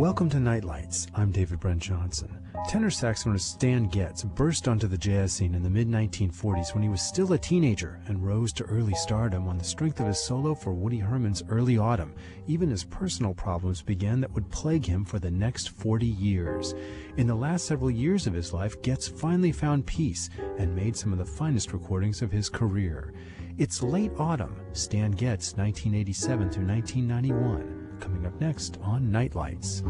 Welcome to Nightlights. I'm David Brent Johnson. Tenor saxophonist Stan Getz burst onto the jazz scene in the mid-1940s when he was still a teenager and rose to early stardom on the strength of his solo for Woody Herman's Early Autumn, even as personal problems began that would plague him for the next 40 years. In the last several years of his life, Getz finally found peace and made some of the finest recordings of his career. It's Late Autumn, Stan Getz, 1987 through 1991. Coming up next on Nightlights.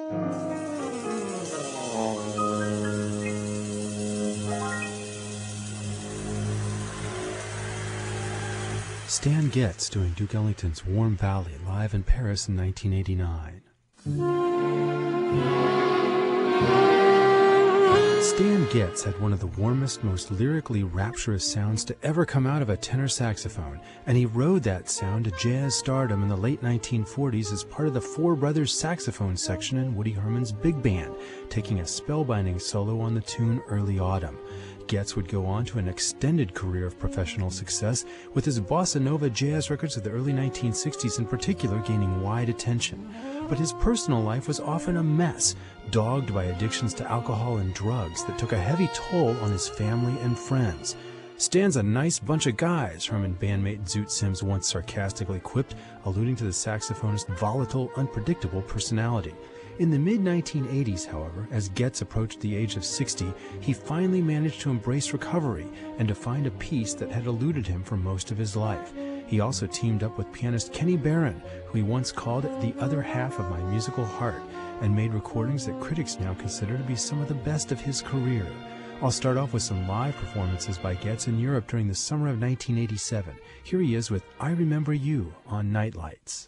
Stan Getz doing Duke Ellington's Warm Valley live in Paris in 1989. Stan Getz had one of the warmest, most lyrically rapturous sounds to ever come out of a tenor saxophone, and he rode that sound to jazz stardom in the late 1940s as part of the Four Brothers saxophone section in Woody Herman's big band, taking a spellbinding solo on the tune Early Autumn. Getz would go on to an extended career of professional success, with his bossa nova jazz records of the early 1960s in particular gaining wide attention. But his personal life was often a mess, dogged by addictions to alcohol and drugs that took a heavy toll on his family and friends. "Stan's a nice bunch of guys," Herman bandmate Zoot Sims once sarcastically quipped, alluding to the saxophonist's volatile, unpredictable personality. In the mid-1980s, however, as Getz approached the age of 60, he finally managed to embrace recovery and to find a peace that had eluded him for most of his life. He also teamed up with pianist Kenny Barron, who he once called the other half of my musical heart, and made recordings that critics now consider to be some of the best of his career. I'll start off with some live performances by Getz in Europe during the summer of 1987. Here he is with I Remember You on Nightlights.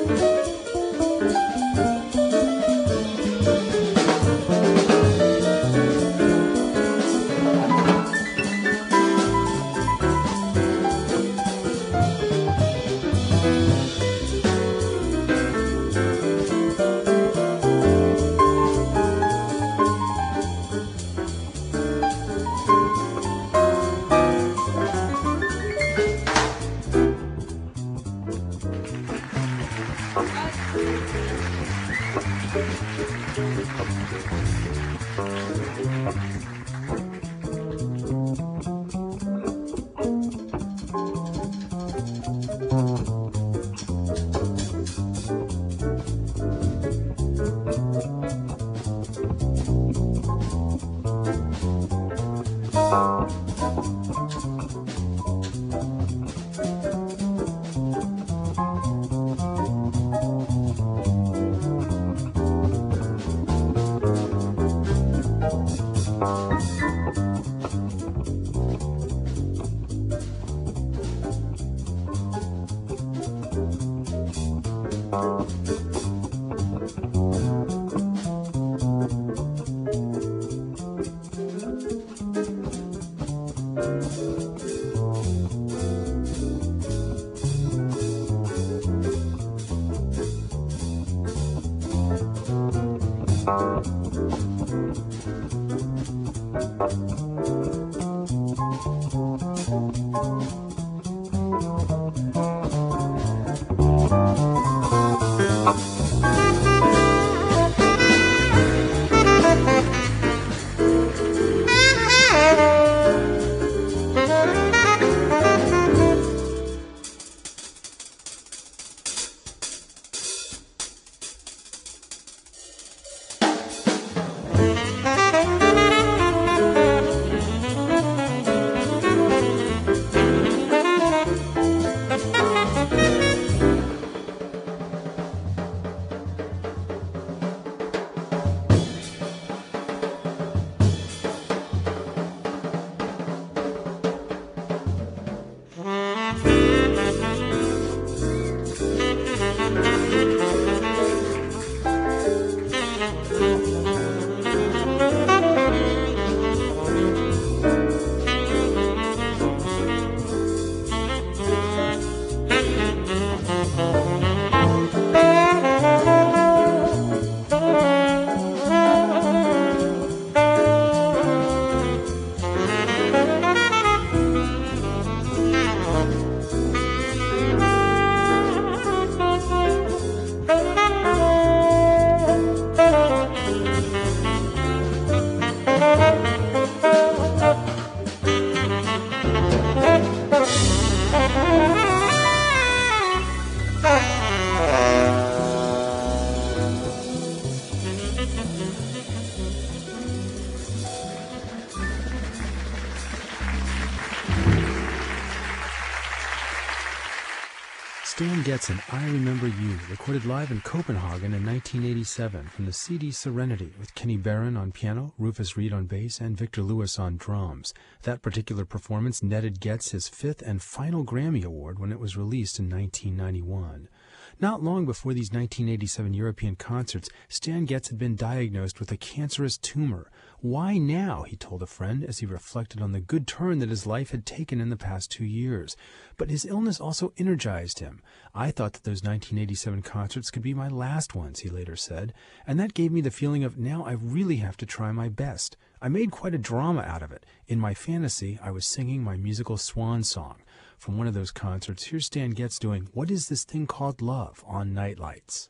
Stan Getz and I Remember You, recorded live in Copenhagen in 1987 from the CD Serenity, with Kenny Barron on piano, Rufus Reid on bass, and Victor Lewis on drums. That particular performance netted Getz his fifth and final Grammy Award when it was released in 1991. Not long before these 1987 European concerts, Stan Getz had been diagnosed with a cancerous tumor. Why now, he told a friend as he reflected on the good turn that his life had taken in the past 2 years. But his illness also energized him. I thought that those 1987 concerts could be my last ones, he later said, and that gave me the feeling of now I really have to try my best. I made quite a drama out of it. In my fantasy, I was singing my musical swan song. From one of those concerts, here's Stan Getz doing What Is This Thing Called Love on Night Lights.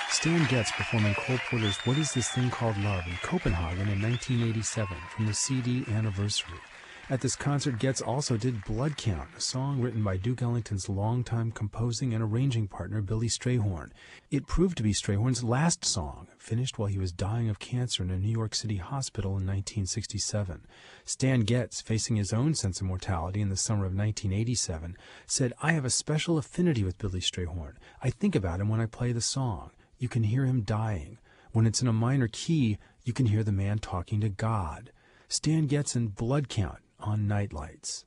Stan Getz performing Cole Porter's What Is This Thing Called Love in Copenhagen in 1987 from the CD Anniversary. At this concert, Getz also did Blood Count, a song written by Duke Ellington's longtime composing and arranging partner Billy Strayhorn. It proved to be Strayhorn's last song, finished while he was dying of cancer in a New York City hospital in 1967. Stan Getz, facing his own sense of mortality in the summer of 1987, said, "I have a special affinity with Billy Strayhorn. I think about him when I play the song. You can hear him dying. When it's in a minor key, you can hear the man talking to God." Stan Getz in Blood Count on Nightlights.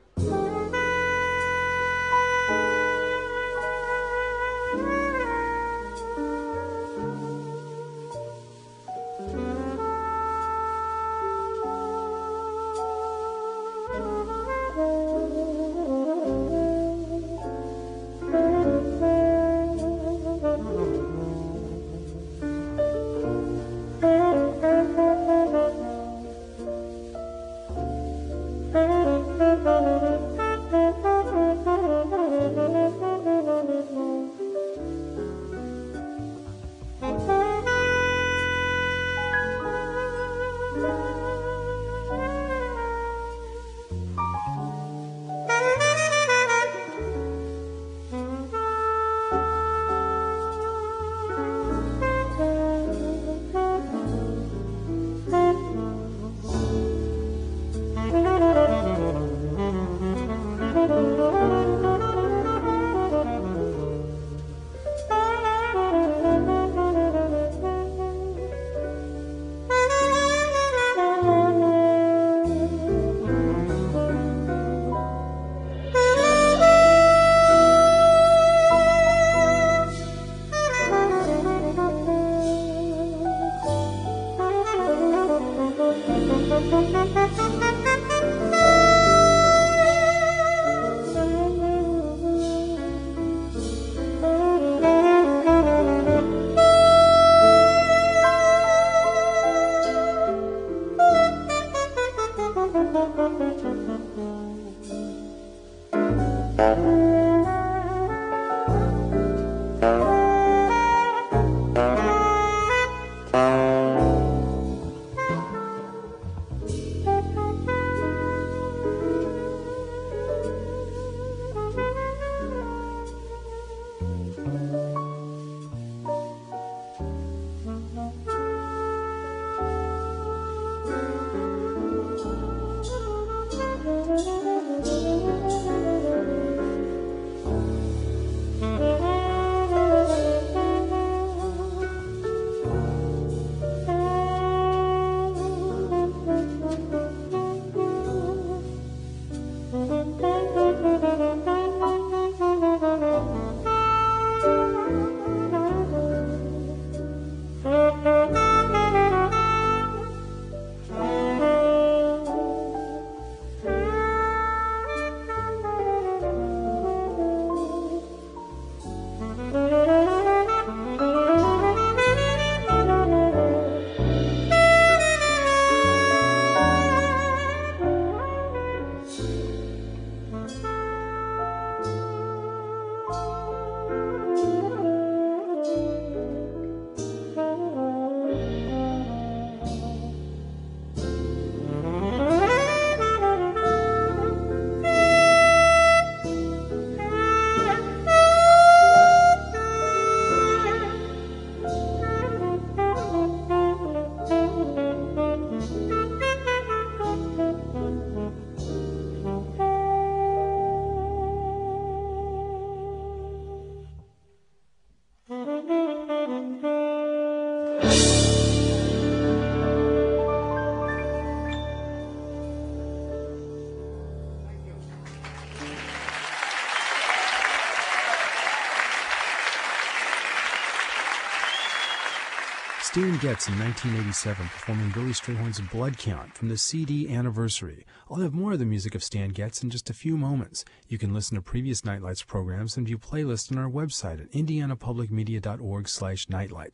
Stan Getz in 1987 performing Billy Strayhorn's Blood Count from the CD Anniversary. I'll have more of the music of Stan Getz in just a few moments. You can listen to previous Nightlights programs and view playlists on our website at indianapublicmedia.org/nightlights.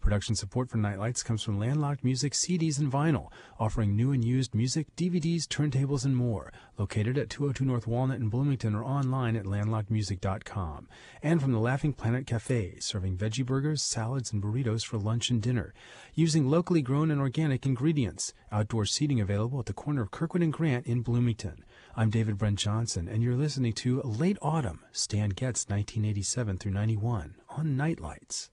Production support for Nightlights comes from Landlocked Music CDs and vinyl, offering new and used music, DVDs, turntables, and more. Located at 202 North Walnut in Bloomington or online at landlockedmusic.com. And from the Laughing Planet Cafe, serving veggie burgers, salads, and burritos for lunch and dinner. Using locally grown and organic ingredients. Outdoor seating available at the corner of Kirkwood and Grant in Bloomington. I'm David Brent Johnson, and you're listening to Late Autumn, Stan Getz 1987 through 91 on Nightlights.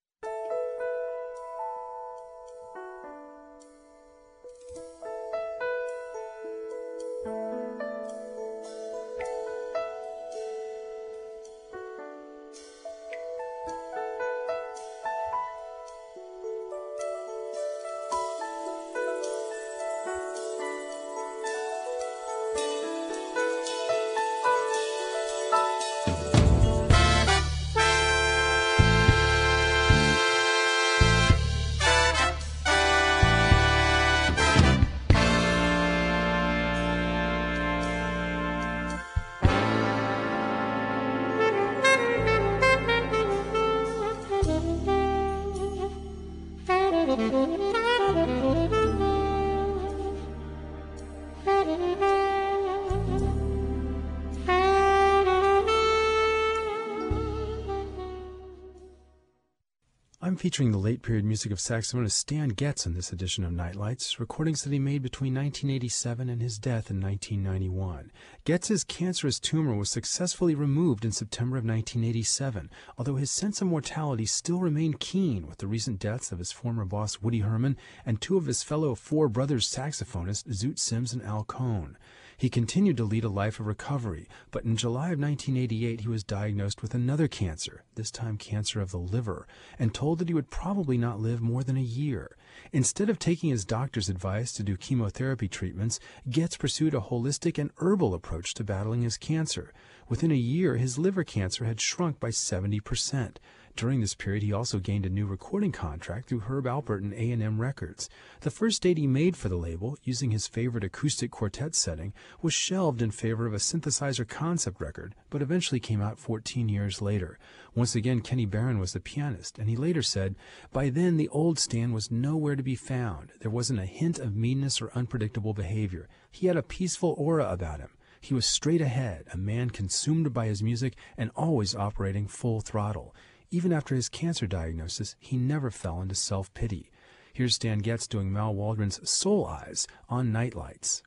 I'm featuring the late period music of saxophonist Stan Getz in this edition of Nightlights, recordings that he made between 1987 and his death in 1991. Getz's cancerous tumor was successfully removed in September of 1987, although his sense of mortality still remained keen with the recent deaths of his former boss Woody Herman and two of his fellow Four Brothers saxophonists Zoot Sims and Al Cohn. He continued to lead a life of recovery, but in July of 1988 he was diagnosed with another cancer, this time cancer of the liver, and told that he would probably not live more than a year. Instead of taking his doctor's advice to do chemotherapy treatments, Getz pursued a holistic and herbal approach to battling his cancer. Within a year, his liver cancer had shrunk by 70%. During this period, he also gained a new recording contract through Herb Alpert and A&M Records. The first date he made for the label, using his favorite acoustic quartet setting, was shelved in favor of a synthesizer concept record, but eventually came out 14 years later. Once again, Kenny Barron was the pianist, and he later said, "By then, the old Stan was nowhere to be found. There wasn't a hint of meanness or unpredictable behavior. He had a peaceful aura about him. He was straight ahead, a man consumed by his music and always operating full throttle. Even after his cancer diagnosis, he never fell into self-pity." Here's Stan Getz doing Mal Waldron's Soul Eyes on Nightlights.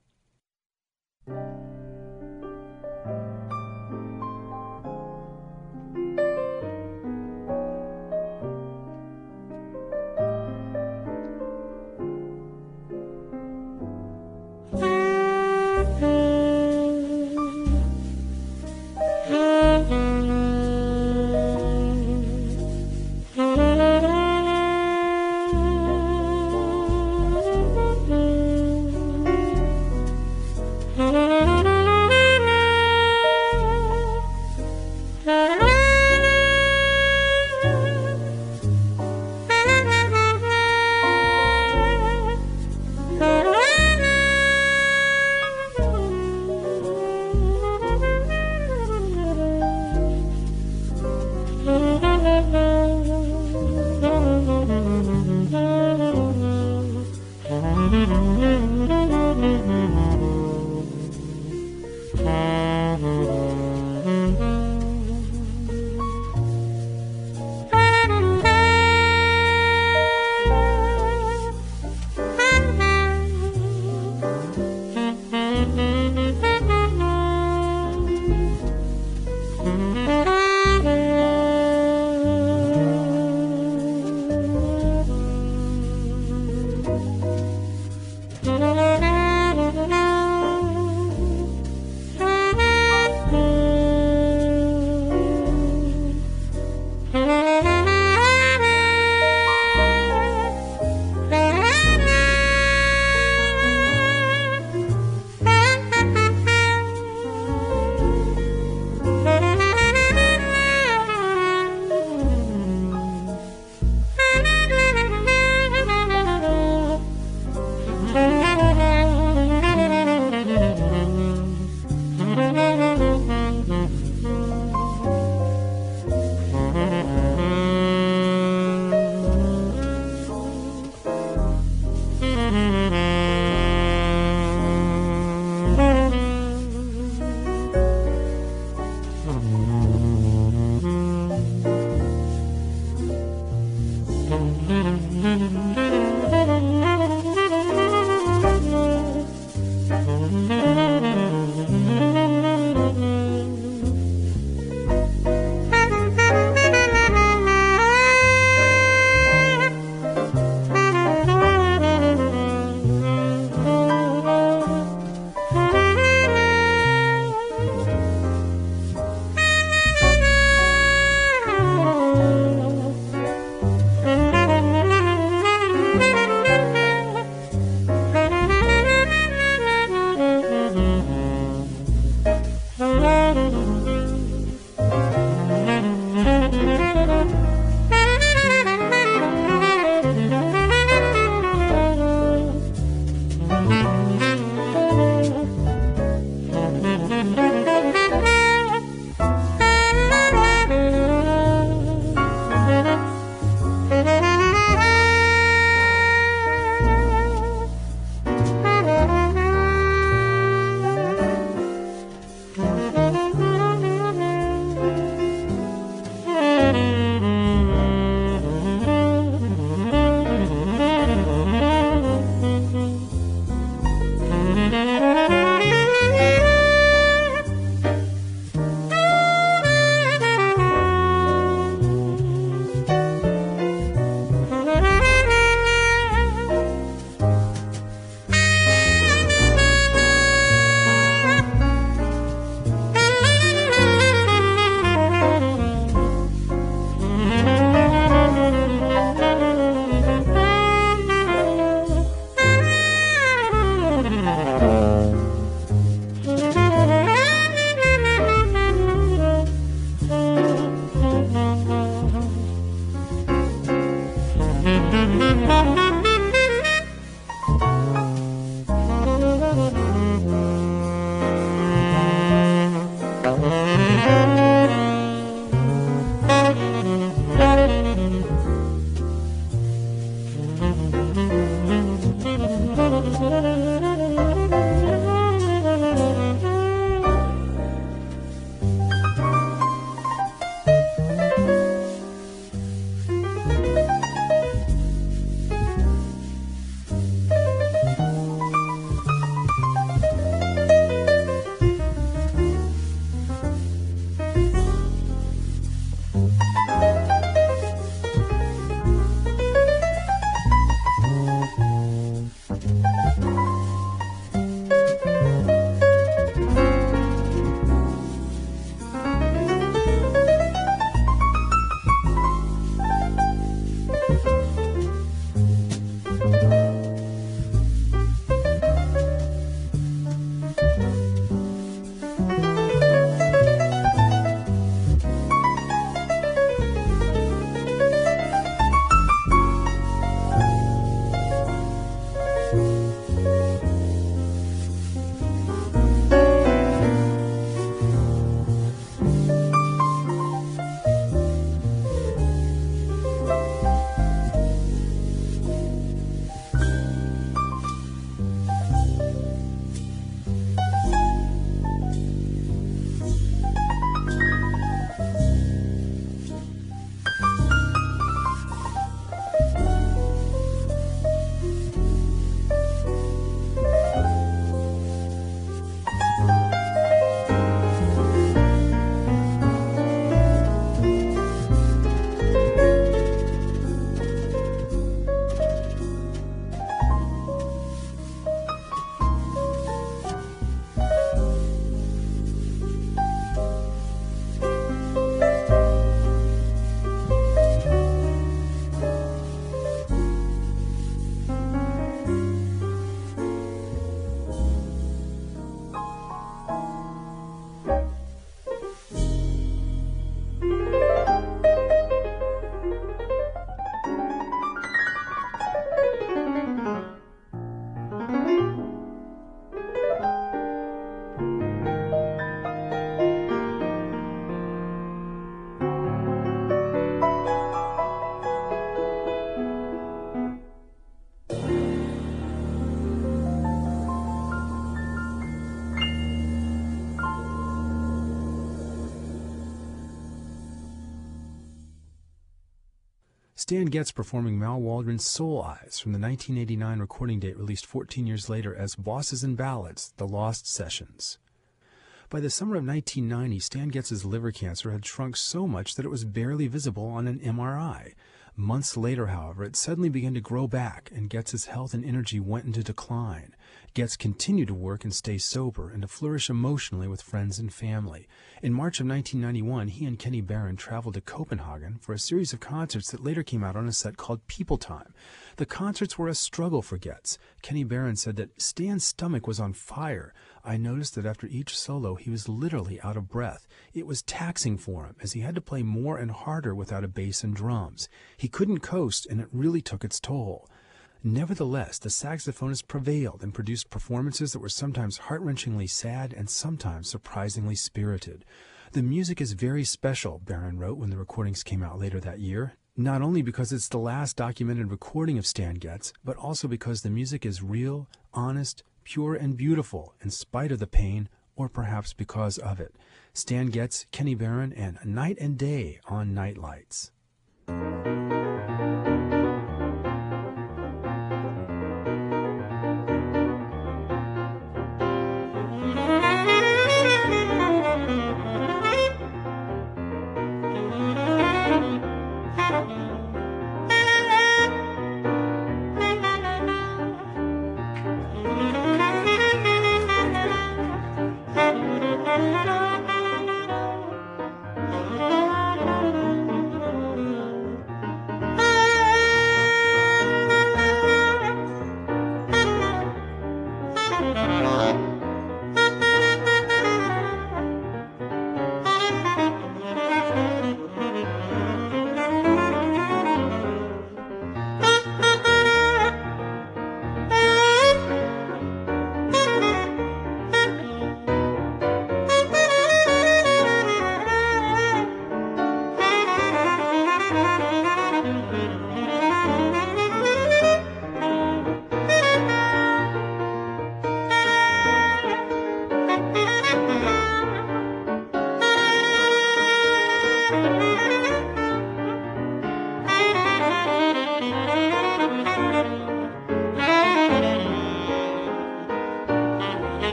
Stan Getz performing Mal Waldron's Soul Eyes from the 1989 recording date released 14 years later as Bosses and Ballads, The Lost Sessions. By the summer of 1990, Stan Getz's liver cancer had shrunk so much that it was barely visible on an MRI. Months later, however, it suddenly began to grow back, and Getz's health and energy went into decline. Getz continued to work and stay sober and to flourish emotionally with friends and family. In March of 1991, he and Kenny Barron traveled to Copenhagen for a series of concerts that later came out on a set called People Time. The concerts were a struggle for Getz. Kenny Barron said that Stan's stomach was on fire. I noticed that after each solo, he was literally out of breath. It was taxing for him, as he had to play more and harder without a bass and drums. He couldn't coast, and it really took its toll. Nevertheless, the saxophonist prevailed and produced performances that were sometimes heart-wrenchingly sad and sometimes surprisingly spirited. The music is very special, Barron wrote when the recordings came out later that year, not only because it's the last documented recording of Stan Getz, but also because the music is real, honest, pure, and beautiful, in spite of the pain, or perhaps because of it. Stan Getz, Kenny Barron, and Night and Day on Night Lights.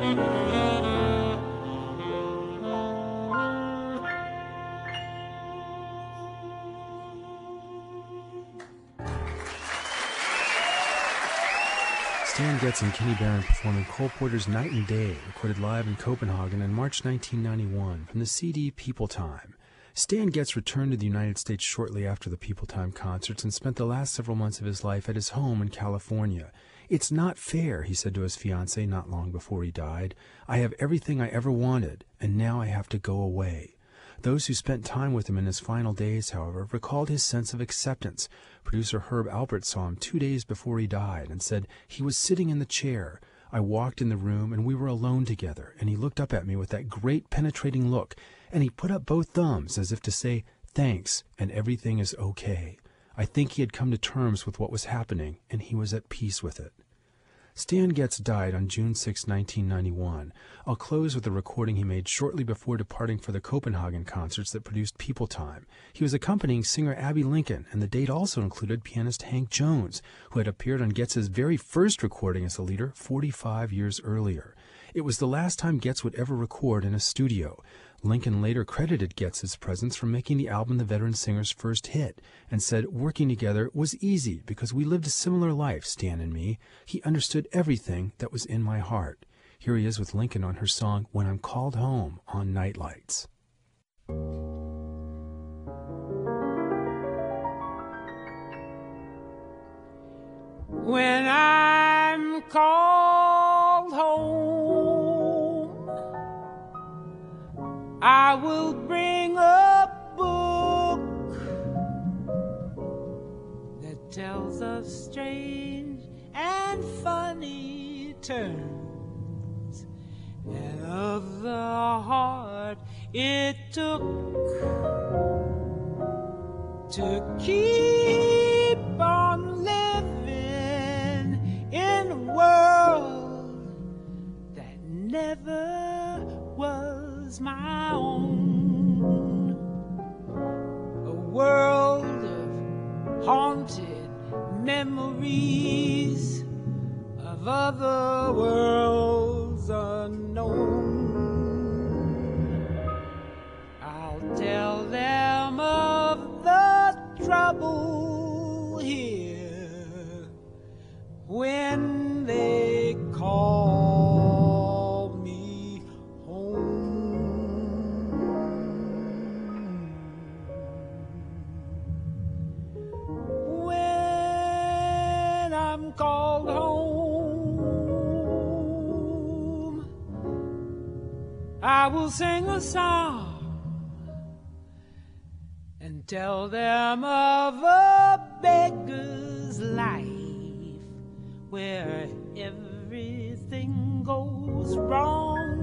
Stan Getz and Kenny Barron performing Cole Porter's Night and Day, recorded live in Copenhagen in March 1991 from the CD People Time. Stan Getz returned to the United States shortly after the People Time concerts and spent the last several months of his life at his home in California. "It's not fair," he said to his fiancée not long before he died. "I have everything I ever wanted, and now I have to go away." Those who spent time with him in his final days, however, recalled his sense of acceptance. Producer Herb Alpert saw him 2 days before he died and said, "He was sitting in the chair. I walked in the room and we were alone together, and he looked up at me with that great penetrating look, and he put up both thumbs as if to say, 'Thanks, and everything is okay.' I think he had come to terms with what was happening, and he was at peace with it." Stan Getz died on June 6, 1991. I'll close with a recording he made shortly before departing for the Copenhagen concerts that produced People Time. He was accompanying singer Abby Lincoln, and the date also included pianist Hank Jones, who had appeared on Getz's very first recording as a leader 45 years earlier. It was the last time Getz would ever record in a studio. Lincoln later credited Getz's presence for making the album the veteran singer's first hit, and said working together was easy because we lived a similar life, Stan and me. He understood everything that was in my heart. Here he is with Lincoln on her song When I'm Called Home on Nightlights. When I'm called home, I will bring a book that tells of strange and funny turns, and of the heart it took to keep on living in a world that never was my own. A world of haunted memories of other worlds unknown. I'll tell them of the trouble here when they call me home. When I'm called home, I will sing a song and tell them of a beggar's life where everything goes wrong,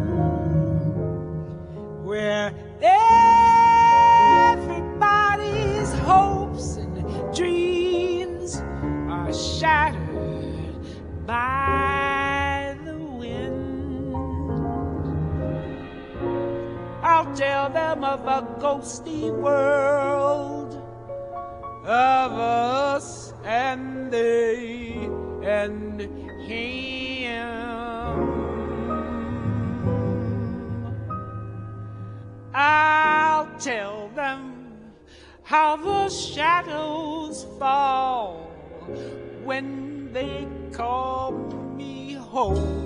where everybody's hopes and dreams are shattered by the wind. I'll tell them of a ghostly world of us and they and him. I'll tell them how the shadows fall when they call me home.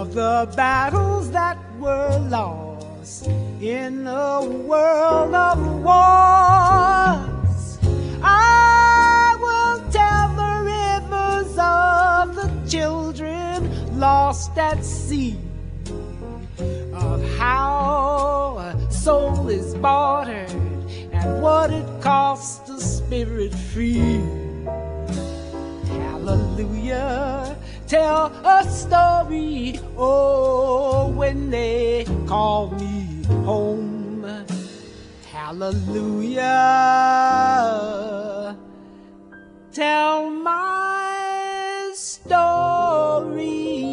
of the battles that were lost in a world of wars. I will tell the rivers of the children lost at sea, of how a soul is bartered and what it costs to spirit free. Hallelujah, tell a story, oh, when they call me home. Hallelujah, tell my story,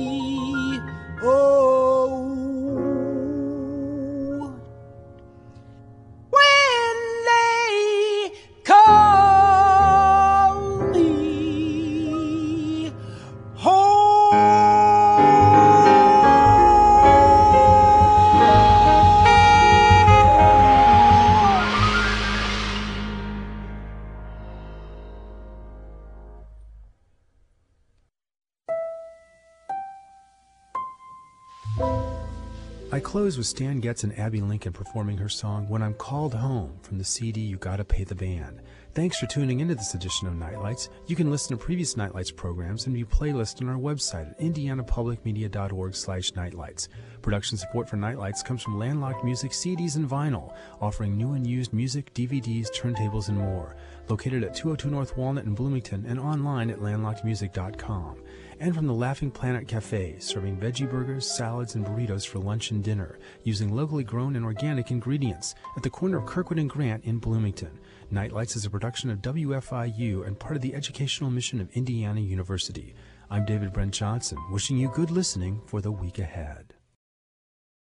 oh, when they call me home. I close with Stan Getz and Abby Lincoln performing her song When I'm Called Home from the CD You Gotta Pay the Band. Thanks for tuning into this edition of Nightlights. You can listen to previous Nightlights programs and view playlists on our website at indianapublicmedia.org/nightlights. Production support for Nightlights comes from Landlocked Music CDs and vinyl, offering new and used music, DVDs, turntables, and more. Located at 202 North Walnut in Bloomington and online at landlockedmusic.com. And from the Laughing Planet Cafe, serving veggie burgers, salads, and burritos for lunch and dinner, using locally grown and organic ingredients at the corner of Kirkwood and Grant in Bloomington. Nightlights is a production of WFIU and part of the educational mission of Indiana University. I'm David Brent Johnson, wishing you good listening for the week ahead.